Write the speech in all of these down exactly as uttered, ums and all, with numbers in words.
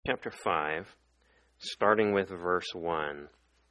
Chapter five, starting with verse one.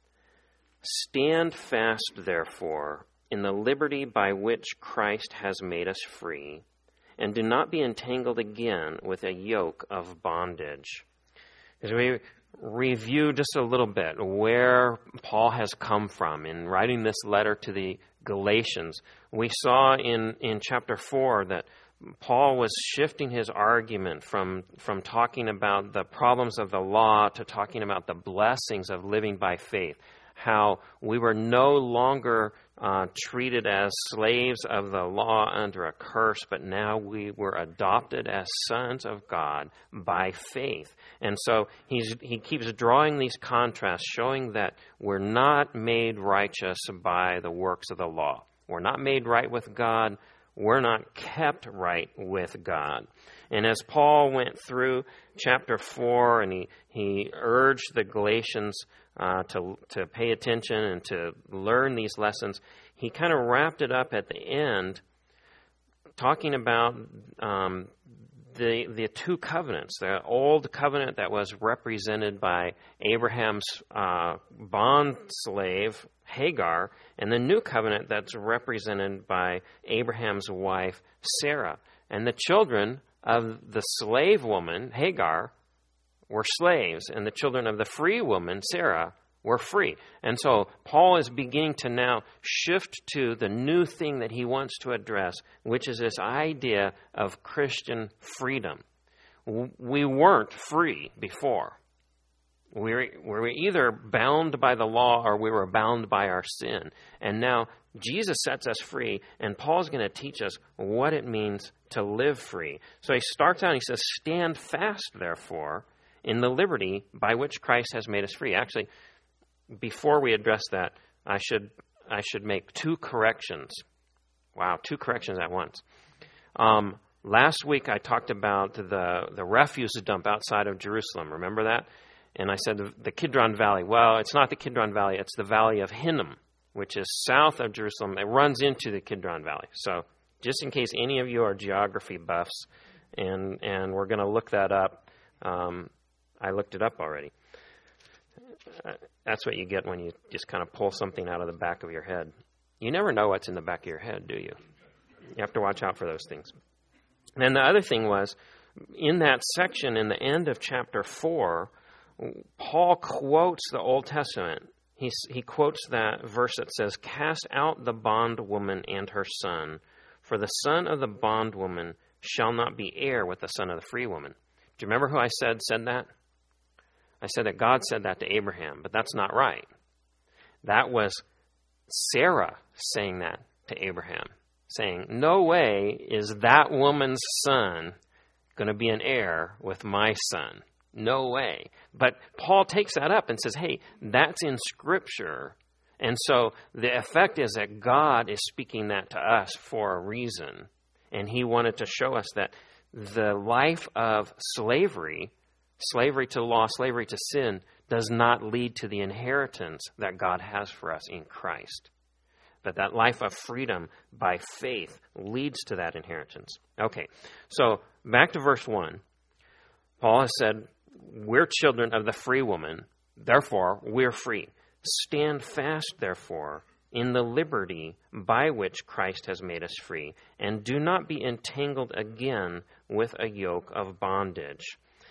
Stand fast, therefore, in the liberty by which Christ has made us free, and do not be entangled again with a yoke of bondage. As we review just a little bit where Paul has come from in writing this letter to the Galatians, we saw in, in chapter four that Paul was shifting his argument from, from talking about the problems of the law to talking about the blessings of living by faith, how we were no longer uh, treated as slaves of the law under a curse, but now we were adopted as sons of God by faith. And so he's, he keeps drawing these contrasts, showing that we're not made righteous by the works of the law. We're not made right with God. We're not kept right with God. And as Paul went through chapter four and he, he urged the Galatians uh, to, to pay attention and to learn these lessons, he kind of wrapped it up at the end talking about um, the, the two covenants, the old covenant that was represented by Abraham's uh, bond slave, Hagar, and the new covenant that's represented by Abraham's wife, Sarah. And the children of the slave woman, Hagar, were slaves, and the children of the free woman, Sarah, were free. And so Paul is beginning to now shift to the new thing that he wants to address, which is this idea of Christian freedom. We weren't free before. We were, we were either bound by the law or we were bound by our sin. And now Jesus sets us free, and Paul's going to teach us what it means to live free. So he starts out and he says, stand fast, therefore, in the liberty by which Christ has made us free. Actually, before we address that, I should I should make two corrections. Wow, two corrections at once. Um, last week I talked about the, the refuse dump outside of Jerusalem. Remember that? And I said the, the Kidron Valley. Well, it's not the Kidron Valley. It's the Valley of Hinnom, which is south of Jerusalem. It runs into the Kidron Valley. So just in case any of you are geography buffs, and and we're going to look that up, um, I looked it up already. Uh, that's what you get when you just kind of pull something out of the back of your head. You never know what's in the back of your head, do you? You have to watch out for those things. And then the other thing was, in that section, in the end of chapter four, Paul quotes the Old Testament. He, he quotes that verse that says, cast out the bondwoman and her son, for the son of the bondwoman shall not be heir with the son of the free woman. Do you remember who I said said that? I said that God said that to Abraham, but that's not right. That was Sarah saying that to Abraham, saying, no way is that woman's son going to be an heir with my son. No way. But Paul takes that up and says, hey, that's in Scripture. And so the effect is that God is speaking that to us for a reason. And he wanted to show us that the life of slavery, slavery to law, slavery to sin, does not lead to the inheritance that God has for us in Christ. But that life of freedom by faith leads to that inheritance. Okay, so back to verse one. Paul has said, we're children of the free woman, therefore we're free. Stand fast, therefore, in the liberty by which Christ has made us free, and do not be entangled again with a yoke of bondage.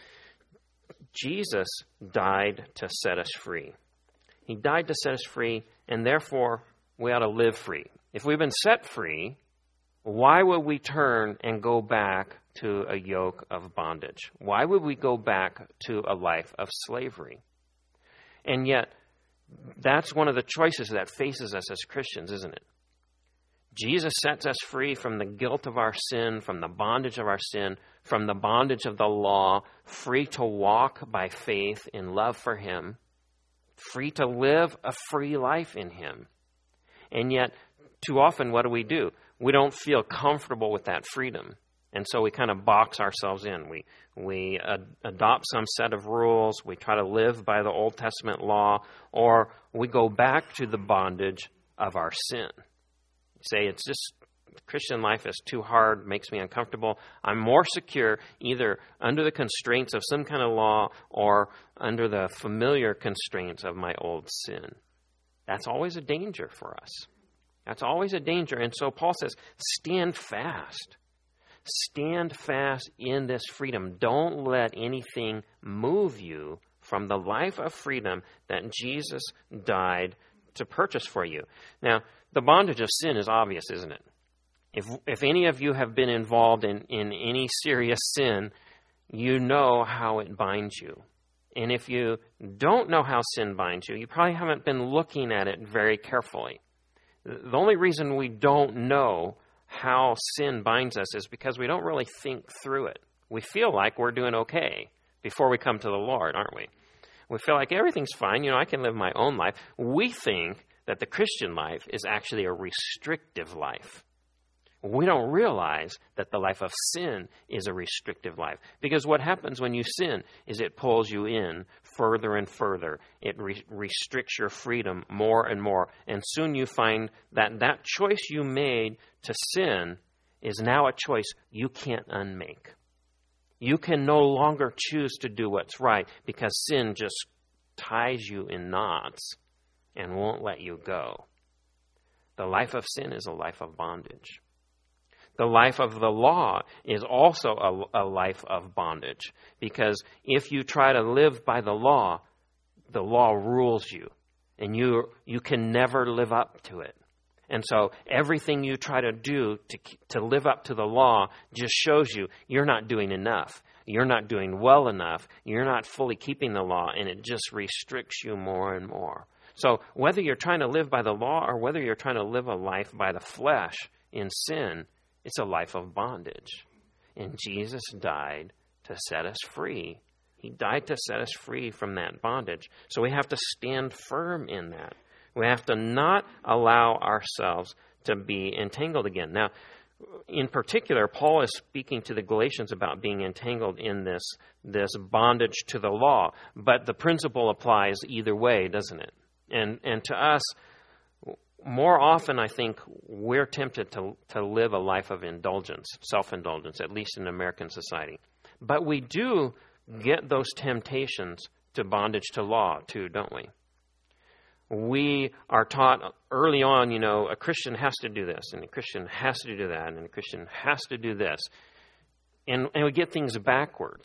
Jesus died to set us free. He died to set us free, and therefore we ought to live free. If we've been set free, why would we turn and go back to a yoke of bondage? Why would we go back to a life of slavery? And yet, that's one of the choices that faces us as Christians, isn't it? Jesus sets us free from the guilt of our sin, from the bondage of our sin, from the bondage of the law, free to walk by faith in love for Him, free to live a free life in Him. And yet, too often, what do we do? We don't feel comfortable with that freedom. And so we kind of box ourselves in. We we uh, adopt some set of rules. We try to live by the Old Testament law, or we go back to the bondage of our sin. Say it's just Christian life is too hard, makes me uncomfortable. I'm more secure either under the constraints of some kind of law or under the familiar constraints of my old sin. That's always a danger for us. That's always a danger. And so Paul says, stand fast. Stand fast in this freedom. Don't let anything move you from the life of freedom that Jesus died to purchase for you. Now, the bondage of sin is obvious, isn't it? If if any of you have been involved in, in any serious sin, you know how it binds you. And if you don't know how sin binds you, you probably haven't been looking at it very carefully. The only reason we don't know how sin binds us is because we don't really think through it. We feel like we're doing okay before we come to the Lord, aren't we? We feel like everything's fine. You know, I can live my own life. We think that the Christian life is actually a restrictive life. We don't realize that the life of sin is a restrictive life. Because what happens when you sin is it pulls you in further and further. It re- restricts your freedom more and more. And soon you find that that choice you made to sin is now a choice you can't unmake. You can no longer choose to do what's right because sin just ties you in knots and won't let you go. The life of sin is a life of bondage. The life of the law is also a, a life of bondage, because if you try to live by the law, the law rules you, and you you can never live up to it. And so everything you try to do to to live up to the law just shows you you're not doing enough. You're not doing well enough. You're not fully keeping the law, and it just restricts you more and more. So whether you're trying to live by the law or whether you're trying to live a life by the flesh in sin, it's a life of bondage. And Jesus died to set us free. He died to set us free from that bondage. So we have to stand firm in that. We have to not allow ourselves to be entangled again. Now, in particular, Paul is speaking to the Galatians about being entangled in this, this bondage to the law. But the principle applies either way, doesn't it? And and to us, more often, I think, we're tempted to, to live a life of indulgence, self-indulgence, at least in American society. But we do get those temptations to bondage to law, too, don't we? We are taught early on, you know, a Christian has to do this, and a Christian has to do that, and a Christian has to do this. And, and we get things backwards.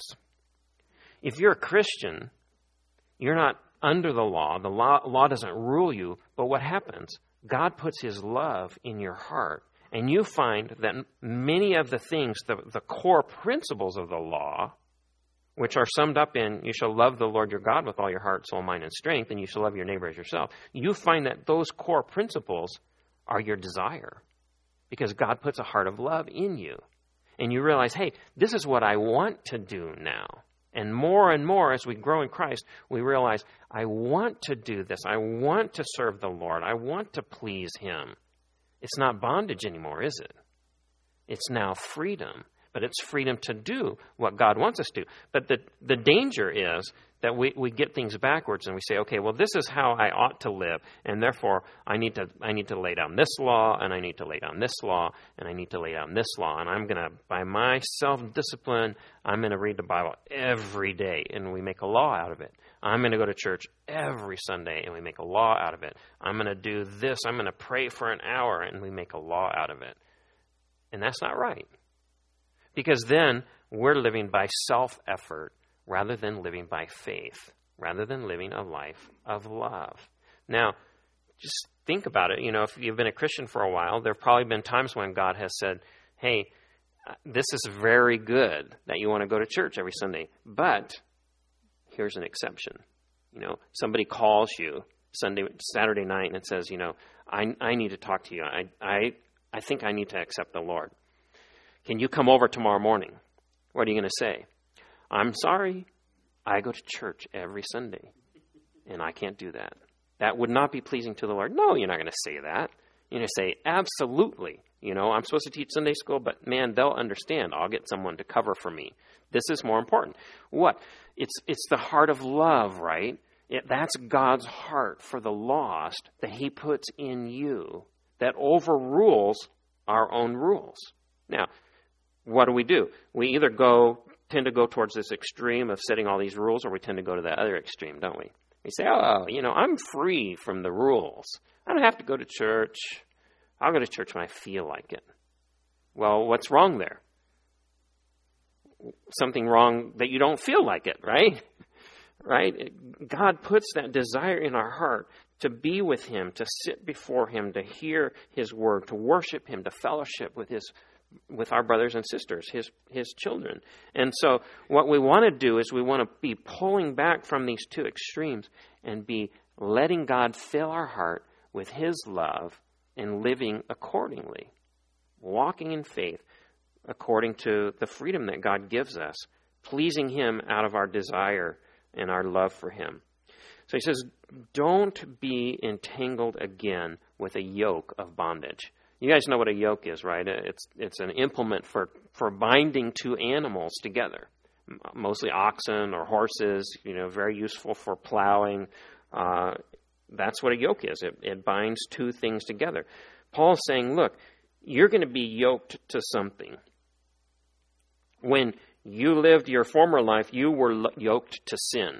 If you're a Christian, you're not under the law. The law, law doesn't rule you, but what happens? God puts his love in your heart, and you find that many of the things, the, the core principles of the law, which are summed up in, you shall love the Lord your God with all your heart, soul, mind, and strength, and you shall love your neighbor as yourself, you find that those core principles are your desire, because God puts a heart of love in you. And you realize, hey, this is what I want to do now. And more and more as we grow in Christ, we realize, I want to do this. I want to serve the Lord. I want to please him. It's not bondage anymore, is it? It's now freedom. But it's freedom to do what God wants us to. But the, the danger is that we, we get things backwards and we say, okay, well, this is how I ought to live, and therefore I need to I need to lay down this law, and I need to lay down this law, and I need to lay down this law, and I'm going to, by my self-discipline, I'm going to read the Bible every day, and we make a law out of it. I'm going to go to church every Sunday, and we make a law out of it. I'm going to do this. I'm going to pray for an hour, and we make a law out of it. And that's not right. Because then we're living by self-effort rather than living by faith, rather than living a life of love. Now, just think about it. You know, if you've been a Christian for a while, there have probably been times when God has said, hey, this is very good that you want to go to church every Sunday, but here's an exception. You know, somebody calls you Sunday, Saturday night and it says, you know, I, I need to talk to you. I, I, I think I need to accept the Lord. Can you come over tomorrow morning? What are you going to say? I'm sorry, I go to church every Sunday, and I can't do that. That would not be pleasing to the Lord. No, you're not going to say that. You're going to say, absolutely. You know, I'm supposed to teach Sunday school, but man, they'll understand. I'll get someone to cover for me. This is more important. What? It's it's the heart of love, right? It, that's God's heart for the lost that he puts in you that overrules our own rules. Now, what do we do? We either go tend to go towards this extreme of setting all these rules, or we tend to go to the other extreme, don't we? We say, oh, you know, I'm free from the rules. I don't have to go to church. I'll go to church when I feel like it. Well, what's wrong there? Something wrong that you don't feel like it, right? Right? God puts that desire in our heart to be with him, to sit before him, to hear his word, to worship him, to fellowship with his with our brothers and sisters, his his children. And so what we want to do is we want to be pulling back from these two extremes and be letting God fill our heart with his love and living accordingly, walking in faith according to the freedom that God gives us, pleasing him out of our desire and our love for him. So he says, don't be entangled again with a yoke of bondage. You guys know what a yoke is, right? It's it's an implement for, for binding two animals together, mostly oxen or horses, you know, very useful for plowing. Uh, that's what a yoke is. It, it binds two things together. Paul's saying, look, you're going to be yoked to something. When you lived your former life, you were yoked to sin.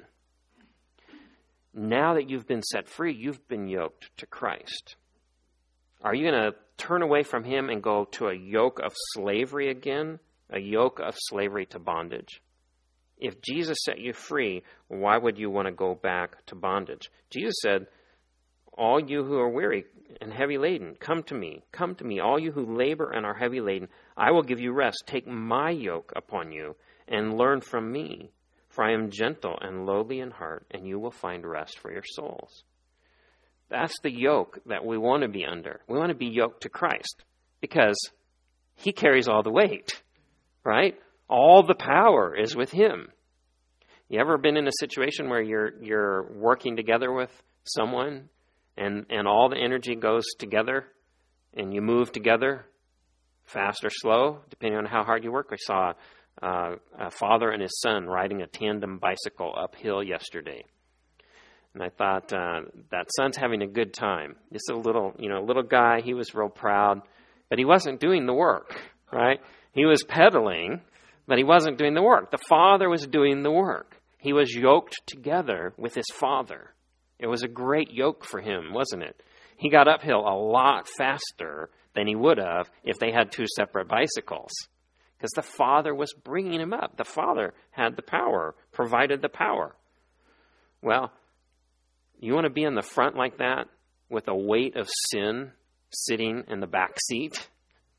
Now that you've been set free, you've been yoked to Christ. Are you going to turn away from him and go to a yoke of slavery again? A yoke of slavery to bondage? If Jesus set you free, why would you want to go back to bondage? Jesus said, all you who are weary and heavy laden, come to me. Come to me, all you who labor and are heavy laden. I will give you rest. Take my yoke upon you and learn from me. For I am gentle and lowly in heart, and you will find rest for your souls. That's the yoke that we want to be under. We want to be yoked to Christ because he carries all the weight, right? All the power is with him. You ever been in a situation where you're you're working together with someone and, and all the energy goes together and you move together, fast or slow, depending on how hard you work? I saw uh, a father and his son riding a tandem bicycle uphill yesterday. And I thought, uh, that son's having a good time. Just a little, you know, little guy. He was real proud, but he wasn't doing the work, right? He was pedaling, but he wasn't doing the work. The father was doing the work. He was yoked together with his father. It was a great yoke for him, wasn't it? He got uphill a lot faster than he would have if they had two separate bicycles, because the father was bringing him up. The father had the power, provided the power. Well, you want to be in the front like that with a weight of sin sitting in the back seat?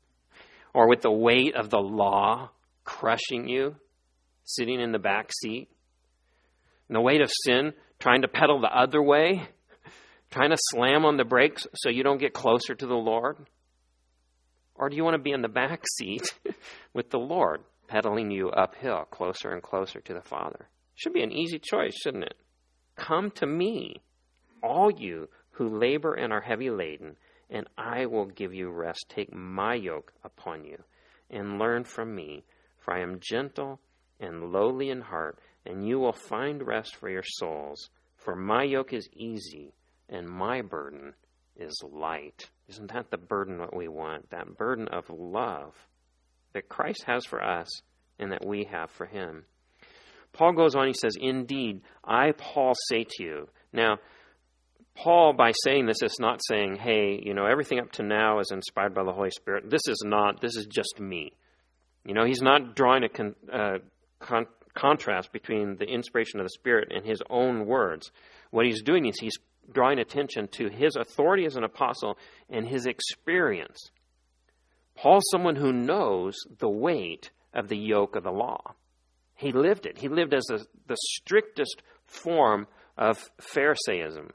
Or with the weight of the law crushing you sitting in the back seat? And the weight of sin trying to pedal the other way? Trying to slam on the brakes so you don't get closer to the Lord? Or do you want to be in the back seat with the Lord pedaling you uphill closer and closer to the Father? Should be an easy choice, shouldn't it? Come to me, all you who labor and are heavy laden, and I will give you rest. Take my yoke upon you and learn from me, for I am gentle and lowly in heart, and you will find rest for your souls. For my yoke is easy and my burden is light. Isn't that the burden that we want? That burden of love that Christ has for us and that we have for him. Paul goes on, he says, indeed, I, Paul, say to you. Now, Paul, by saying this, is not saying, hey, you know, everything up to now is inspired by the Holy Spirit. This is not, this is just me. You know, he's not drawing a con, uh, con, contrast between the inspiration of the Spirit and his own words. What he's doing is he's drawing attention to his authority as an apostle and his experience. Paul's someone who knows the weight of the yoke of the law. He lived it. He lived as a, the strictest form of Pharisaism.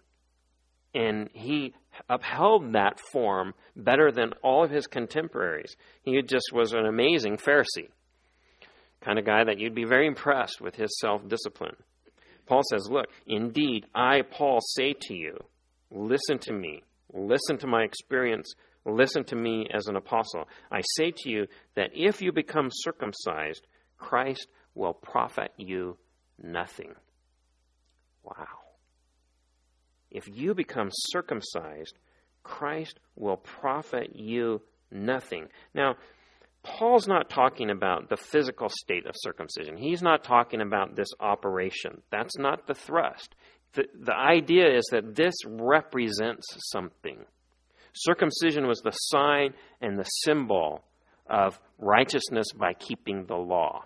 And he upheld that form better than all of his contemporaries. He just was an amazing Pharisee. Kind of guy that you'd be very impressed with his self-discipline. Paul says, look, indeed, I, Paul, say to you, listen to me. Listen to my experience. Listen to me as an apostle. I say to you that if you become circumcised, Christ will profit you nothing. Wow. If you become circumcised, Christ will profit you nothing. Now, Paul's not talking about the physical state of circumcision. He's not talking about this operation. That's not the thrust. The, the idea is that this represents something. Circumcision was the sign and the symbol of righteousness by keeping the law.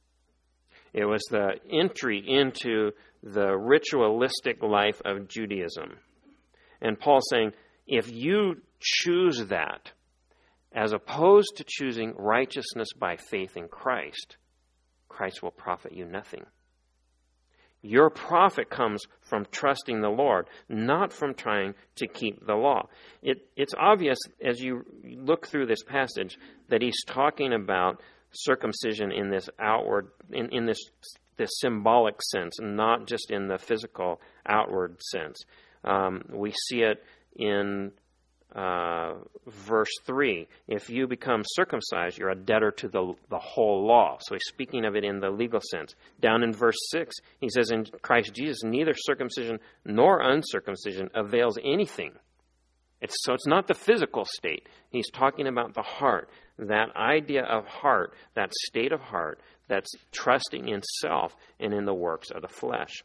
It was the entry into the ritualistic life of Judaism. And Paul's saying, if you choose that, as opposed to choosing righteousness by faith in Christ, Christ will profit you nothing. Your profit comes from trusting the Lord, not from trying to keep the law. It, it's obvious as you look through this passage that he's talking about circumcision in this outward, in, in this, this symbolic sense, not just in the physical outward sense. Um, we see it in Uh, verse three, if you become circumcised, you're a debtor to the, the whole law. So he's speaking of it in the legal sense. Down in verse six, he says, in Christ Jesus, neither circumcision nor uncircumcision avails anything. It's, so it's not the physical state. He's talking about the heart, that idea of heart, that state of heart that's trusting in self and in the works of the flesh.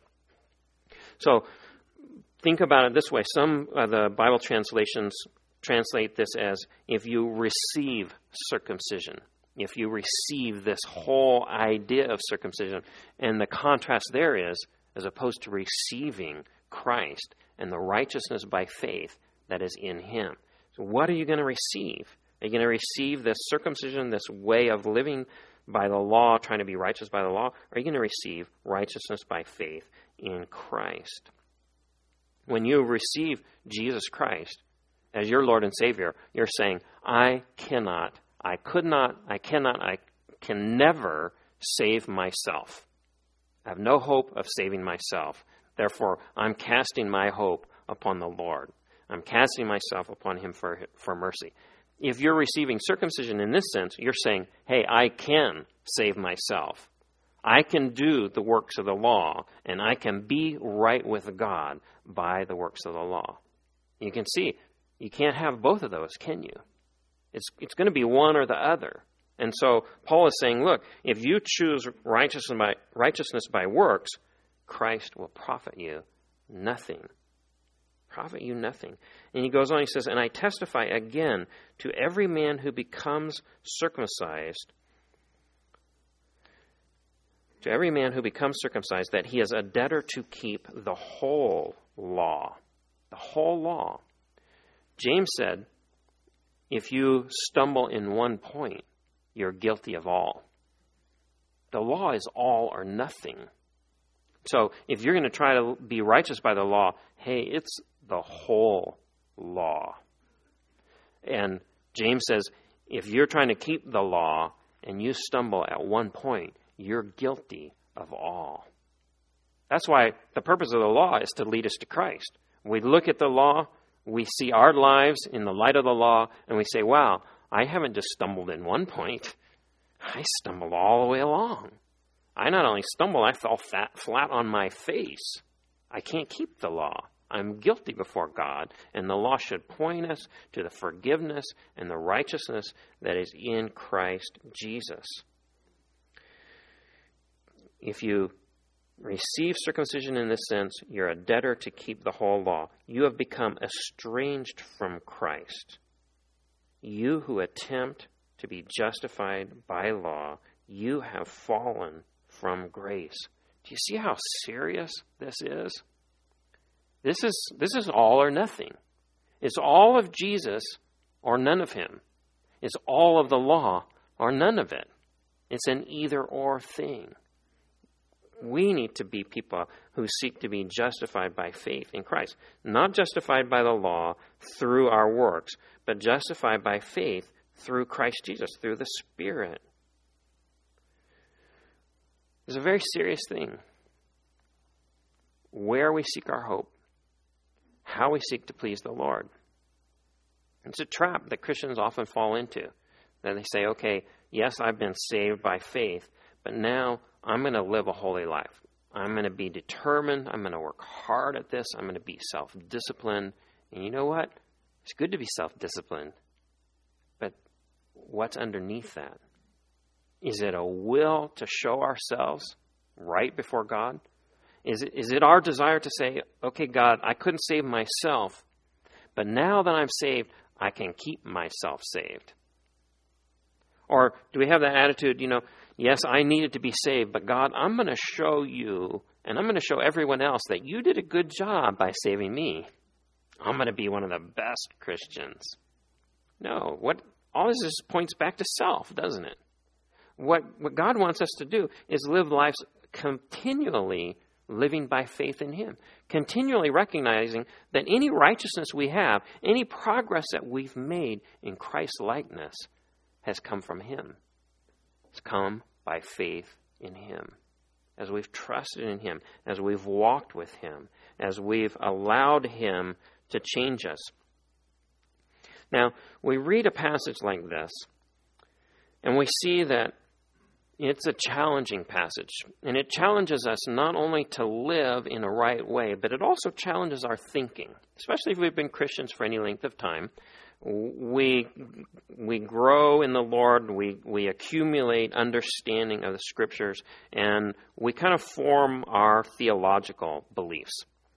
So think about it this way. Some of the Bible translations translate this as if you receive circumcision, if you receive this whole idea of circumcision. And the contrast there is, as opposed to receiving Christ and the righteousness by faith that is in him. So what are you going to receive? Are you going to receive this circumcision, this way of living by the law, trying to be righteous by the law? Or are you going to receive righteousness by faith in Christ? When you receive Jesus Christ as your Lord and Savior, you're saying, I cannot, I could not, I cannot, I can never save myself. I have no hope of saving myself. Therefore, I'm casting my hope upon the Lord. I'm casting myself upon him for, for mercy. If you're receiving circumcision in this sense, you're saying, hey, I can save myself. I can do the works of the law, and I can be right with God by the works of the law. You can see, you can't have both of those, can you? It's it's going to be one or the other. And so Paul is saying, look, if you choose righteousness by, righteousness by works, Christ will profit you nothing. Profit you nothing. And he goes on, he says, and I testify again to every man who becomes circumcised, to every man who becomes circumcised, that he is a debtor to keep the whole law. The whole law. James said, if you stumble in one point, you're guilty of all. The law is all or nothing. So if you're going to try to be righteous by the law, hey, it's the whole law. And James says, if you're trying to keep the law and you stumble at one point, you're guilty of all. That's why the purpose of the law is to lead us to Christ. We look at the law, we see our lives in the light of the law, and we say, wow, I haven't just stumbled in one point. I stumbled all the way along. I not only stumbled, I fell fat, flat on my face. I can't keep the law. I'm guilty before God, and the law should point us to the forgiveness and the righteousness that is in Christ Jesus. If you receive circumcision in this sense, you're a debtor to keep the whole law. You have become estranged from Christ. You who attempt to be justified by law, you have fallen from grace. Do you see how serious this is? This is this is all or nothing. It's all of Jesus or none of him. It's all of the law or none of it. It's an either or thing. We need to be people who seek to be justified by faith in Christ. Not justified by the law through our works, but justified by faith through Christ Jesus, through the Spirit. It's a very serious thing. Where we seek our hope, how we seek to please the Lord. It's a trap that Christians often fall into. That they say, okay, yes, I've been saved by faith, but now I'm going to live a holy life. I'm going to be determined. I'm going to work hard at this. I'm going to be self-disciplined. And you know what? It's good to be self-disciplined. But what's underneath that? Is it a will to show ourselves right before God? Is it, is it our desire to say, okay, God, I couldn't save myself, but now that I'm saved, I can keep myself saved? Or do we have that attitude, you know, yes, I needed to be saved, but God, I'm going to show you, and I'm going to show everyone else that you did a good job by saving me. I'm going to be one of the best Christians. No, what all this is points back to self, doesn't it? What, what God wants us to do is live lives continually living by faith in Him, continually recognizing that any righteousness we have, any progress that we've made in Christ's likeness has come from Him. It's come by faith in Him. As we've trusted in Him, as we've walked with Him, as we've allowed Him to change us. Now, we read a passage like this, and we see that it's a challenging passage. And it challenges us not only to live in a right way, but it also challenges our thinking, especially if we've been Christians for any length of time. We we grow in the Lord, we, we accumulate understanding of the Scriptures, and we kind of form our theological beliefs.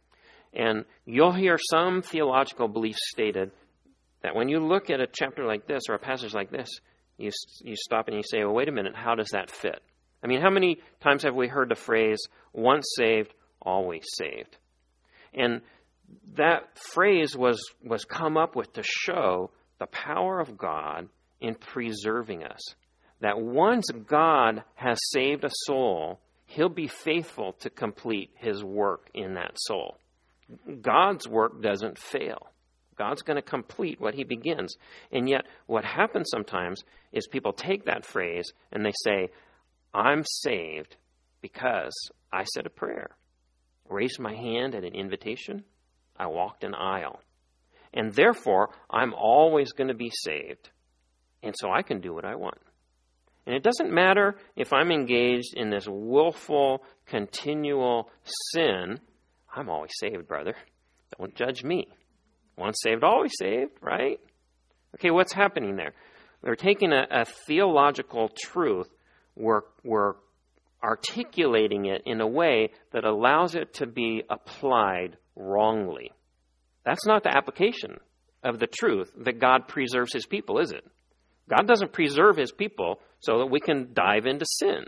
And you'll hear some theological beliefs stated that when you look at a chapter like this or a passage like this, you you stop and you say, well, wait a minute, how does that fit? I mean, how many times have we heard the phrase, once saved, always saved? And that phrase was, was come up with to show the power of God in preserving us. That once God has saved a soul, He'll be faithful to complete His work in that soul. God's work doesn't fail. God's going to complete what He begins. And yet, what happens sometimes is people take that phrase and they say, I'm saved because I said a prayer, raised my hand at an invitation, I walked an aisle, and therefore I'm always going to be saved, and so I can do what I want. And it doesn't matter if I'm engaged in this willful, continual sin. I'm always saved, brother. Don't judge me. Once saved, always saved, right? Okay, what's happening there? We're taking a, a theological truth, we're, we're articulating it in a way that allows it to be applied wrongly. That's not the application of the truth that God preserves His people, is it? God doesn't preserve His people so that we can dive into sin.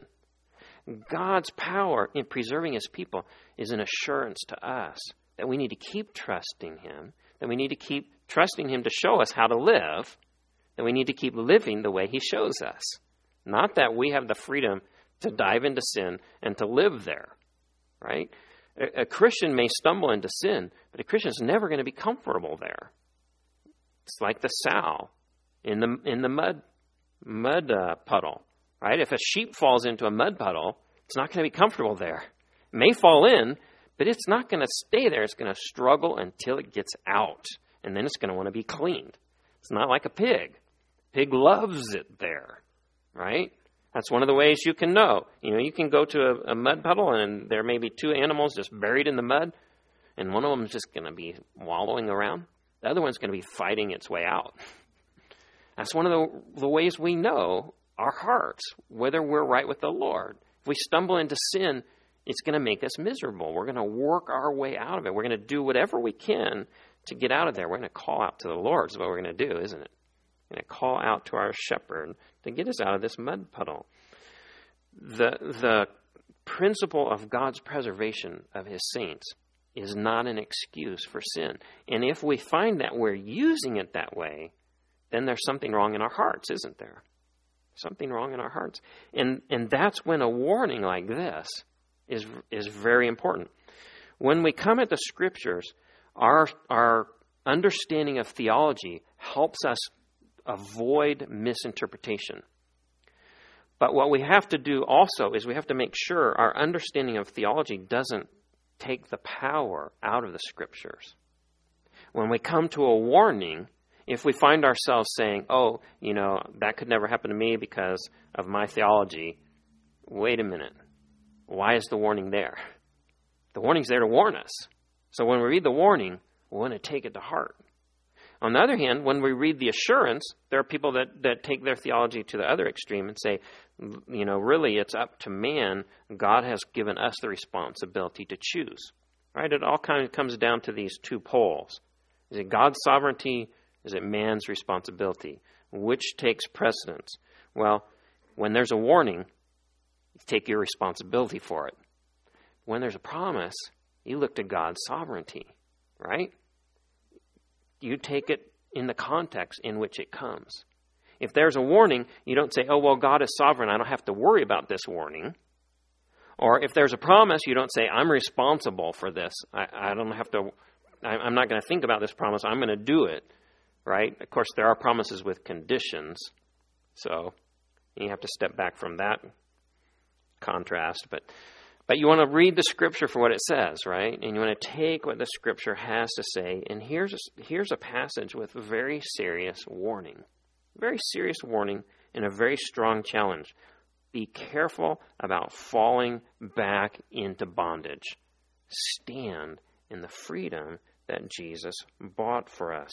God's power in preserving His people is an assurance to us that we need to keep trusting Him, that we need to keep trusting Him to show us how to live, that we need to keep living the way He shows us. Not that we have the freedom to dive into sin and to live there, right? A, a Christian may stumble into sin, but a Christian is never going to be comfortable there. It's like the sow in the in the mud mud uh, puddle, right? If a sheep falls into a mud puddle, it's not going to be comfortable there. It may fall in, but it's not going to stay there. It's going to struggle until it gets out, and then it's going to want to be cleaned. It's not like a pig. Pig loves it there, right? That's one of the ways you can know. You know, you can go to a, a mud puddle, and there may be two animals just buried in the mud, and one of them is just going to be wallowing around. The other one's going to be fighting its way out. That's one of the, the ways we know our hearts, whether we're right with the Lord. If we stumble into sin, it's going to make us miserable. We're going to work our way out of it. We're going to do whatever we can to get out of there. We're going to call out to the Lord is what we're going to do, isn't it? We're going to call out to our shepherd to get us out of this mud puddle. The, the principle of God's preservation of His saints is not an excuse for sin. And if we find that we're using it that way, then there's something wrong in our hearts, isn't there? Something wrong in our hearts. And and that's when a warning like this is is very important. When we come at the Scriptures, our our understanding of theology helps us avoid misinterpretation. But what we have to do also is we have to make sure our understanding of theology doesn't take the power out of the Scriptures. When we come to a warning, if we find ourselves saying, oh, you know, that could never happen to me because of my theology, wait a minute. Why is the warning there? The warning's there to warn us. So when we read the warning, we want to take it to heart. On the other hand, when we read the assurance, there are people that, that take their theology to the other extreme and say, you know, really it's up to man. God has given us the responsibility to choose. Right? It all kind of comes down to these two poles. Is it God's sovereignty? Is it man's responsibility? Which takes precedence? Well, when there's a warning, you take your responsibility for it. When there's a promise, you look to God's sovereignty, right? You take it in the context in which it comes. If there's a warning, you don't say, oh, well, God is sovereign. I don't have to worry about this warning. Or if there's a promise, you don't say, I'm responsible for this. I, I don't have to, I, I'm not going to think about this promise. I'm going to do it, right? Of course, there are promises with conditions. So you have to step back from that contrast. But But you want to read the Scripture for what it says, right? And you want to take what the Scripture has to say. And here's a, here's a passage with very serious warning. Very serious warning and a very strong challenge. Be careful about falling back into bondage. Stand in the freedom that Jesus bought for us.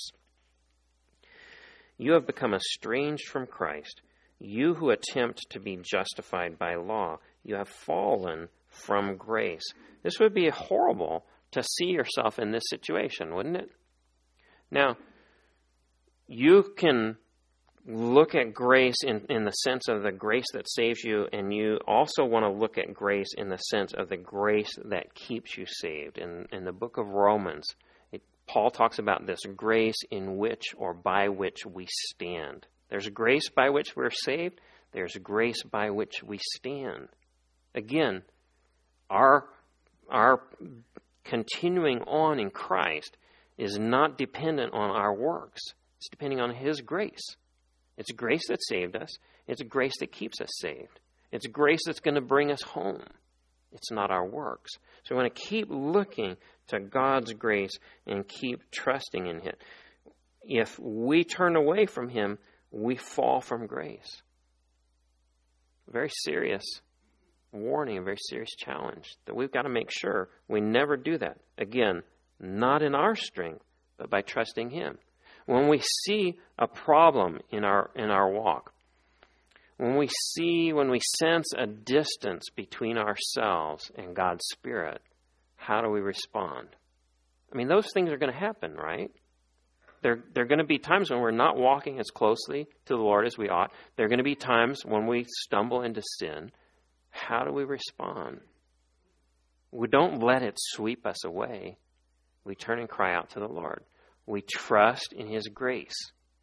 You have become estranged from Christ. You who attempt to be justified by law, you have fallen from grace. This would be horrible to see yourself in this situation, wouldn't it? Now, you can look at grace in, in the sense of the grace that saves you, and you also want to look at grace in the sense of the grace that keeps you saved. In, in the book of Romans, it, Paul talks about this grace in which or by which we stand. There's grace by which we're saved. There's grace by which we stand. Again, Our, our continuing on in Christ is not dependent on our works. It's depending on His grace. It's grace that saved us. It's grace that keeps us saved. It's grace that's going to bring us home. It's not our works. So we want to keep looking to God's grace and keep trusting in Him. If we turn away from Him, we fall from grace. Very serious warning, a very serious challenge that we've got to make sure we never do that. Again, not in our strength, but by trusting Him. When we see a problem in our in our walk, when we see, when we sense a distance between ourselves and God's Spirit, how do we respond? I mean, those things are going to happen, right? There, there are going to be times when we're not walking as closely to the Lord as we ought. There are going to be times when we stumble into sin. How do we respond? We don't let it sweep us away. We turn and cry out to the Lord. We trust in His grace.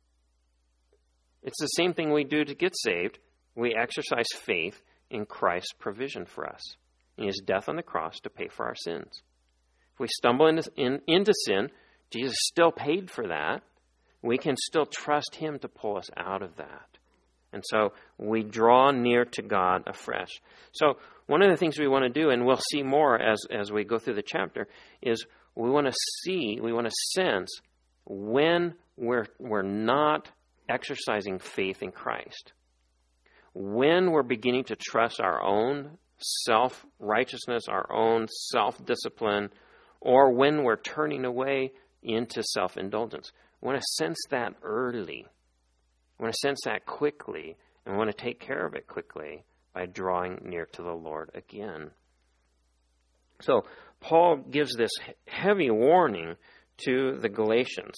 It's the same thing we do to get saved. We exercise faith in Christ's provision for us, in His death on the cross to pay for our sins. If we stumble into, in, into sin, Jesus still paid for that. We can still trust Him to pull us out of that. And so we draw near to God afresh. So one of the things we want to do, and we'll see more as, as we go through the chapter, is we want to see, we want to sense when we're, we're not exercising faith in Christ. When we're beginning to trust our own self-righteousness, our own self-discipline, or when we're turning away into self-indulgence. We want to sense that early. We want to sense that quickly, and we want to take care of it quickly by drawing near to the Lord again. So Paul gives this heavy warning to the Galatians.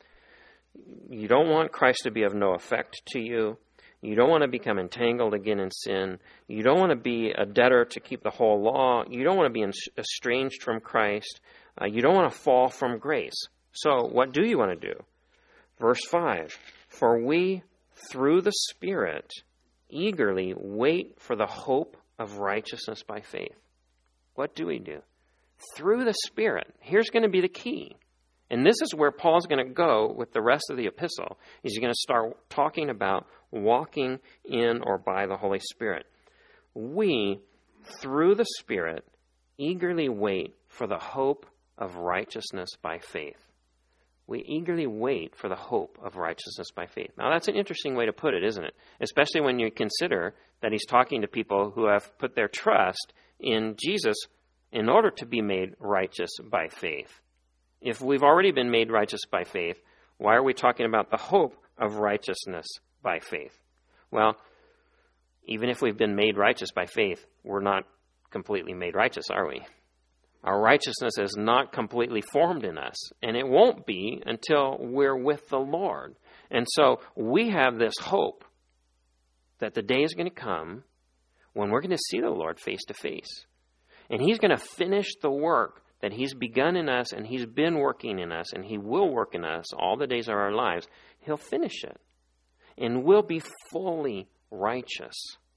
You don't want Christ to be of no effect to you. You don't want to become entangled again in sin. You don't want to be a debtor to keep the whole law. You don't want to be estranged from Christ. Uh, you don't want to fall from grace. So what do you want to do? Verse five, for we, through the Spirit, eagerly wait for the hope of righteousness by faith. What do we do? Through the Spirit. Here's going to be the key. And this is where Paul's going to go with the rest of the epistle. He's going to start talking about walking in or by the Holy Spirit. We, through the Spirit, eagerly wait for the hope of righteousness by faith. We eagerly wait for the hope of righteousness by faith. Now, that's an interesting way to put it, isn't it? Especially when you consider that he's talking to people who have put their trust in Jesus in order to be made righteous by faith. If we've already been made righteous by faith, Why are we talking about the hope of righteousness by faith? Well, even if we've been made righteous by faith, we're not completely made righteous, are we? Our righteousness is not completely formed in us, and it won't be until we're with the Lord. And so we have this hope that the day is going to come when we're going to see the Lord face to face. And he's going to finish the work that he's begun in us, and he's been working in us, and he will work in us all the days of our lives. He'll finish it, and we'll be fully righteous.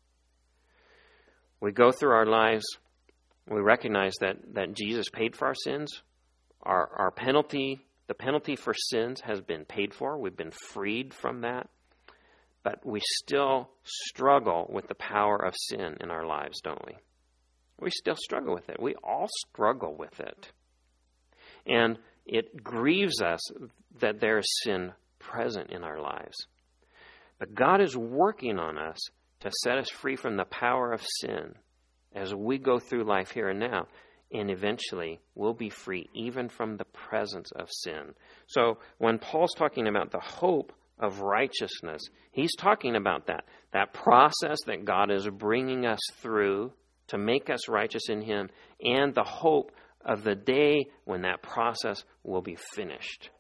We go through our lives, we recognize that, that Jesus paid for our sins. Our, our penalty, the penalty for sins has been paid for. We've been freed from that. But we still struggle with the power of sin in our lives, don't we? We still struggle with it. We all struggle with it. And it grieves us that there is sin present in our lives. But God is working on us to set us free from the power of sin as we go through life here and now. And eventually we'll be free even from the presence of sin. So when Paul's talking about the hope of righteousness, he's talking about that. That process that God is bringing us through to make us righteous in him, and the hope of the day when that process will be finished.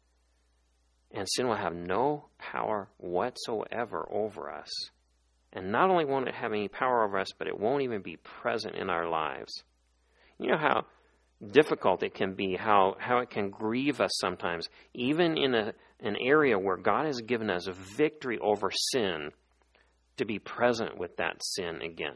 And sin will have no power whatsoever over us. And not only won't it have any power over us, but it won't even be present in our lives. You know how difficult it can be, how, how it can grieve us sometimes, even in a, an area where God has given us a victory over sin, to be present with that sin again.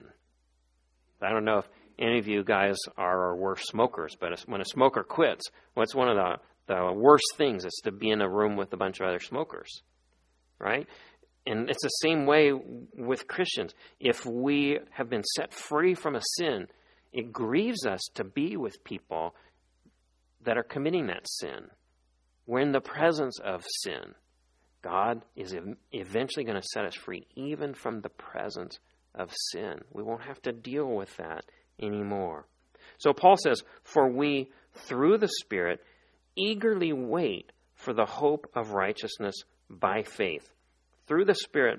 I don't know if any of you guys are or were smokers, but when a smoker quits, what's one of the, the worst things is to be in a room with a bunch of other smokers, right? And it's the same way with Christians. If we have been set free from a sin, it grieves us to be with people that are committing that sin. We're in the presence of sin. God is eventually going to set us free even from the presence of sin. We won't have to deal with that anymore. So Paul says, for we, through the Spirit, eagerly wait for the hope of righteousness by faith. Through the Spirit,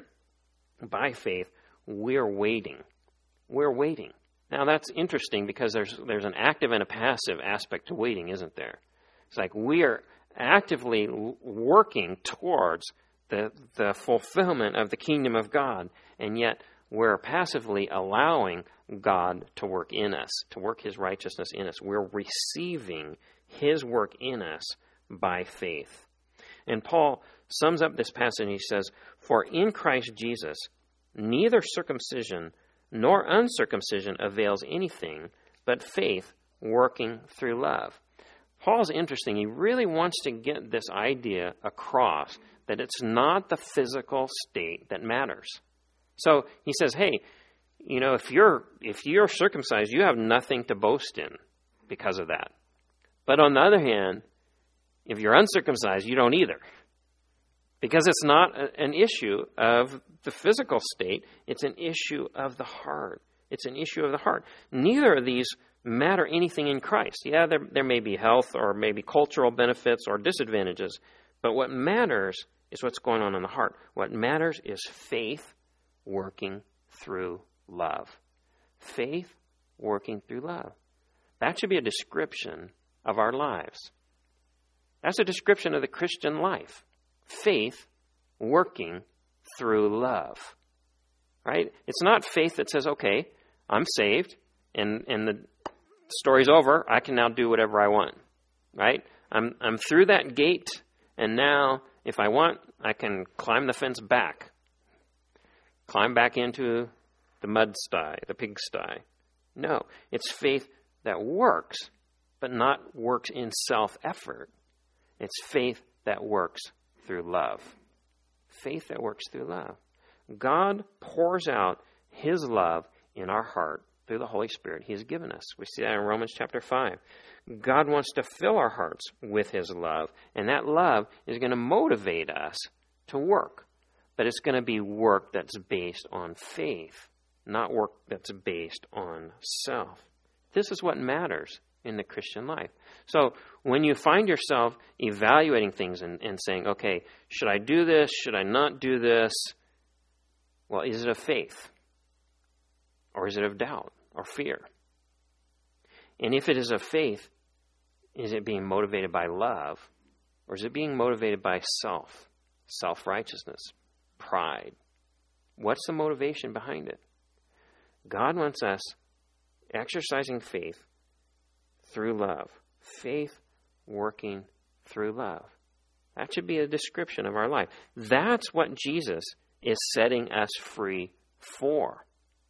by faith, we're waiting. We're waiting. Now that's interesting because there's there's an active and a passive aspect to waiting, isn't there? It's like we are actively working towards the the fulfillment of the kingdom of God, and yet we're passively allowing God to work in us, to work his righteousness in us. We're receiving his work in us by faith. And Paul sums up this passage and he says, for in Christ Jesus, neither circumcision nor uncircumcision avails anything, but faith working through love. Paul's interesting. He really wants to get this idea across that it's not the physical state that matters. So he says, hey, you know, if you're if you're circumcised, you have nothing to boast in because of that. But on the other hand, if you're uncircumcised, you don't either. Because it's not a, an issue of the physical state, it's an issue of the heart. It's an issue of the heart. Neither of these matter anything in Christ. Yeah, there, there may be health or maybe cultural benefits or disadvantages, but what matters is what's going on in the heart. What matters is faith working through love. Faith working through love. That should be a description of our lives. That's a description of the Christian life. Faith working through love. Right? It's not faith that says, okay, I'm saved and, and the story's over. I can now do whatever I want. Right? I'm I'm through that gate, and now if I want, I can climb the fence back. Climb back into the mud sty, the pig sty. No, it's faith that works, but not works in self-effort. It's faith that works through love. Faith that works through love. God pours out his love in our heart through the Holy Spirit he has given us. We see that in Romans chapter five. God wants to fill our hearts with his love, and that love is going to motivate us to work. But it's going to be work that's based on faith, not work that's based on self. This is what matters in the Christian life. So when you find yourself evaluating things and, and saying, okay, should I do this? Should I not do this? Well, is it of faith? Or is it of doubt or fear? And if it is of faith, is it being motivated by love? Or is it being motivated by self, self-righteousness, pride? What's the motivation behind it? God wants us exercising faith through love. Faith working through love. That should be a description of our life. That's what Jesus is setting us free for.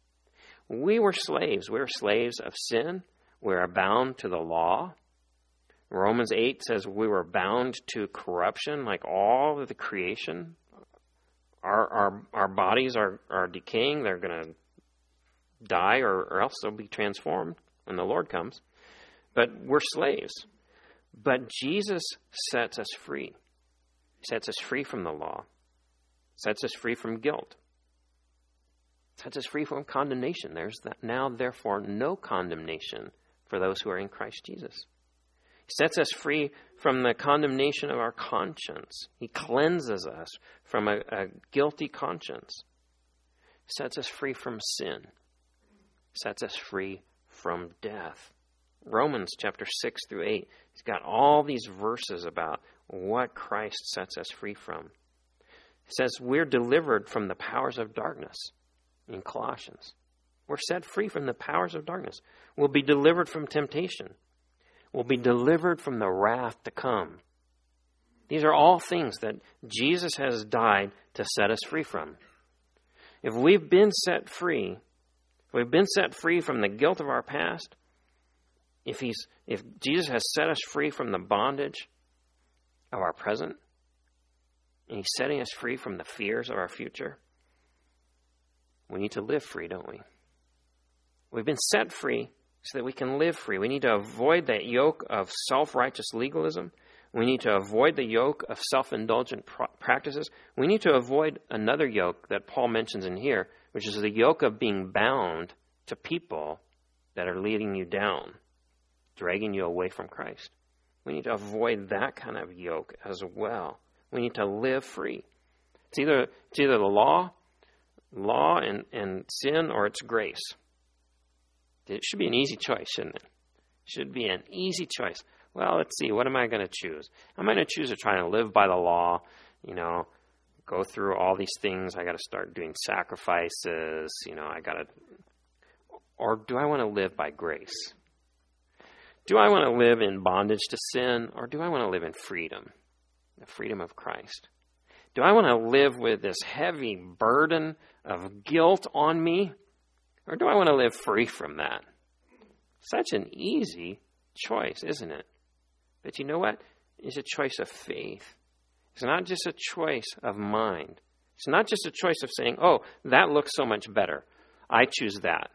We were slaves. We were slaves of sin. We are bound to the law. Romans eight says we were bound to corruption like all of the creation. Our our, our bodies are, are decaying. They're going to die or, or else they'll be transformed when the Lord comes. But we're slaves. But Jesus sets us free. He sets us free from the law. Sets us free from guilt. Sets us free from condemnation. There's that now, therefore, no condemnation for those who are in Christ Jesus. He sets us free from the condemnation of our conscience. He cleanses us from a, a guilty conscience. He sets us free from sin. He sets us free from death. Romans chapter six through eight, he's got all these verses about what Christ sets us free from. He says we're delivered from the powers of darkness in Colossians. We're set free from the powers of darkness. We'll be delivered from temptation. We'll be delivered from the wrath to come. These are all things that Jesus has died to set us free from. If we've been set free, if we've been set free from the guilt of our past, if he's if Jesus has set us free from the bondage of our present, and he's setting us free from the fears of our future, we need to live free, don't we? We've been set free so that we can live free. We need to avoid that yoke of self-righteous legalism. We need to avoid the yoke of self-indulgent pr- practices. We need to avoid another yoke that Paul mentions in here, which is the yoke of being bound to people that are leading you down, dragging you away from Christ. We need to avoid that kind of yoke as well. We need to live free. It's either it's either the law, law and, and sin, or it's grace. It should be an easy choice, shouldn't it? It should be an easy choice. Well, let's see. What am I going to choose? I'm going to choose to try to live by the law, you know, go through all these things. I got to start doing sacrifices, you know, I got to, or do I want to live by grace? Do I want to live in bondage to sin, or do I want to live in freedom, the freedom of Christ? Do I want to live with this heavy burden of guilt on me, or do I want to live free from that? Such an easy choice, isn't it? But you know what? It's a choice of faith. It's not just a choice of mind. It's not just a choice of saying, oh, that looks so much better. I choose that.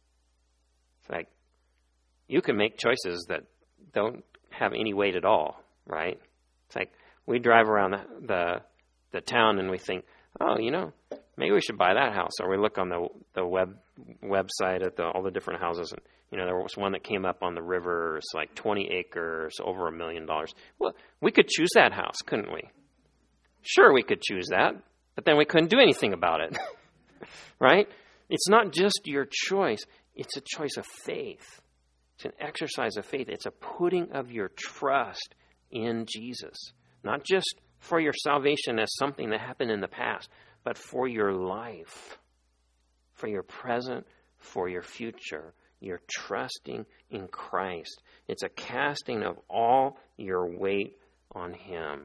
It's like, you can make choices that don't have any weight at all, right? It's like we drive around the, the, the town and we think, oh, you know, maybe we should buy that house. Or we look on the the web website at the, all the different houses, and you know there was one that came up on the river. It's like twenty acres, over a million dollars. Well, we could choose that house, couldn't we? Sure, we could choose that, but then we couldn't do anything about it, right? It's not just your choice; it's a choice of faith. It's an exercise of faith. It's a putting of your trust in Jesus, not just for your salvation as something that happened in the past, but for your life, for your present, for your future. You're trusting in Christ. It's a casting of all your weight on him.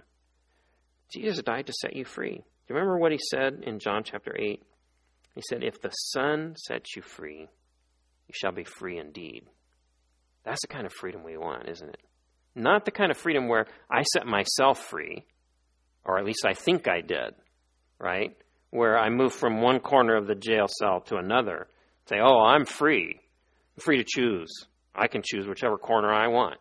Jesus died to set you free. Do you remember what he said in John chapter eight? He said, if the Son sets you free, you shall be free indeed. That's the kind of freedom we want, isn't it? Not the kind of freedom where I set myself free, or at least I think I did, right? Where I move from one corner of the jail cell to another. Say, oh, I'm free. I'm free to choose. I can choose whichever corner I want.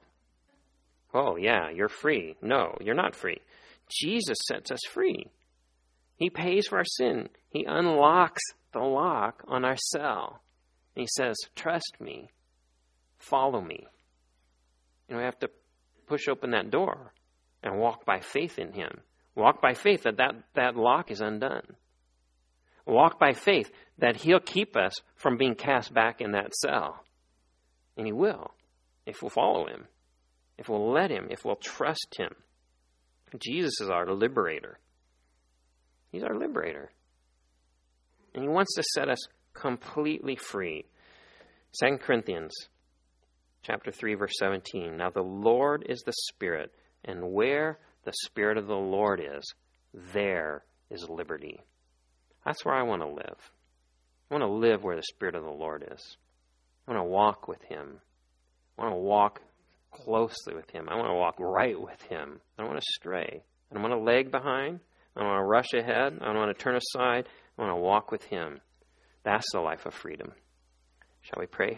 Oh, yeah, you're free. No, you're not free. Jesus sets us free. He pays for our sin. He unlocks the lock on our cell. And he says, trust me. Follow me. And we have to push open that door and walk by faith in him. Walk by faith that that, that lock is undone. Walk by faith that he'll keep us from being cast back in that cell. And he will, if we'll follow him, if we'll let him, if we'll trust him. Jesus is our liberator. He's our liberator. And he wants to set us completely free. Second Corinthians chapter three, verse seventeen. Now the Lord is the Spirit, and where the Spirit of the Lord is, there is liberty. That's where I want to live. I want to live where the Spirit of the Lord is. I want to walk with him. I want to walk closely with him. I want to walk right with him. I don't want to stray. I don't want to lag behind. I don't want to rush ahead. I don't want to turn aside. I want to walk with him. That's the life of freedom. Shall we pray?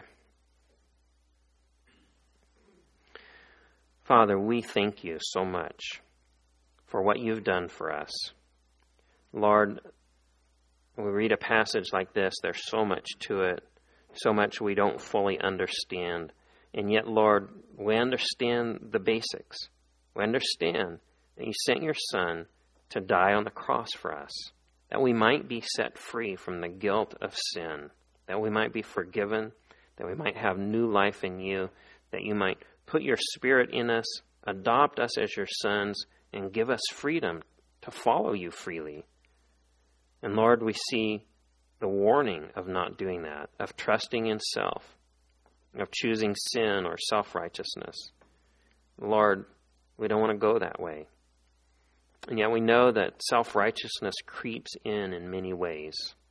Father, we thank you so much for what you've done for us. Lord, when we read a passage like this, there's so much to it, so much we don't fully understand. And yet, Lord, we understand the basics. We understand that you sent your Son to die on the cross for us, that we might be set free from the guilt of sin, that we might be forgiven, that we might have new life in you, that you might put your Spirit in us, adopt us as your sons, and give us freedom to follow you freely. And Lord, we see the warning of not doing that, of trusting in self, of choosing sin or self-righteousness. Lord, we don't want to go that way. And yet we know that self-righteousness creeps in in many ways.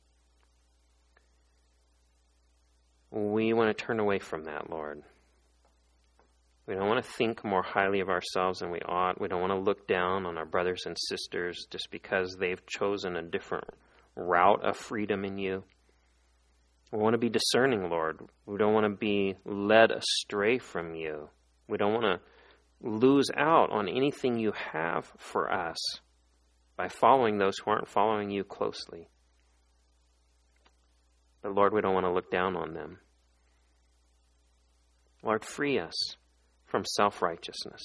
We want to turn away from that, Lord. We don't want to think more highly of ourselves than we ought. We don't want to look down on our brothers and sisters just because they've chosen a different route of freedom in you. We want to be discerning, Lord. We don't want to be led astray from you. We don't want to lose out on anything you have for us by following those who aren't following you closely. But Lord, we don't want to look down on them. Lord, free us from self-righteousness.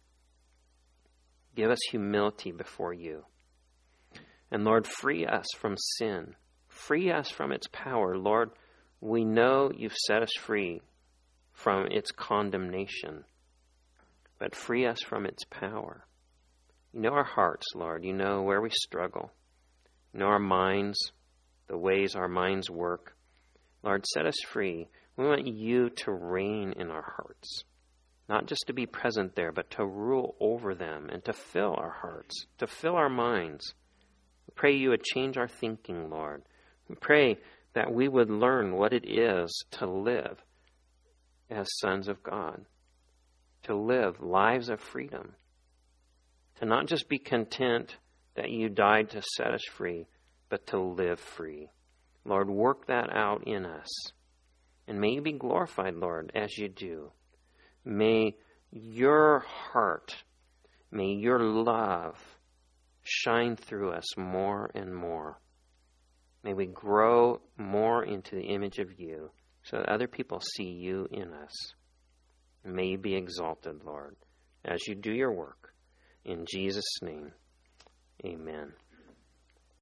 Give us humility before you. And Lord, free us from sin. Free us from its power. Lord, we know you've set us free from its condemnation, but free us from its power. You know our hearts, Lord. You know where we struggle. You know our minds, the ways our minds work. Lord, set us free. We want you to reign in our hearts, not just to be present there, but to rule over them and to fill our hearts, to fill our minds. We pray you would change our thinking, Lord. We pray that we would learn what it is to live as sons of God, to live lives of freedom, to not just be content that you died to set us free, but to live free. Lord, work that out in us. And may you be glorified, Lord, as you do. May your heart, may your love shine through us more and more. May we grow more into the image of you so that other people see you in us. And may you be exalted, Lord, as you do your work. In Jesus' name, amen.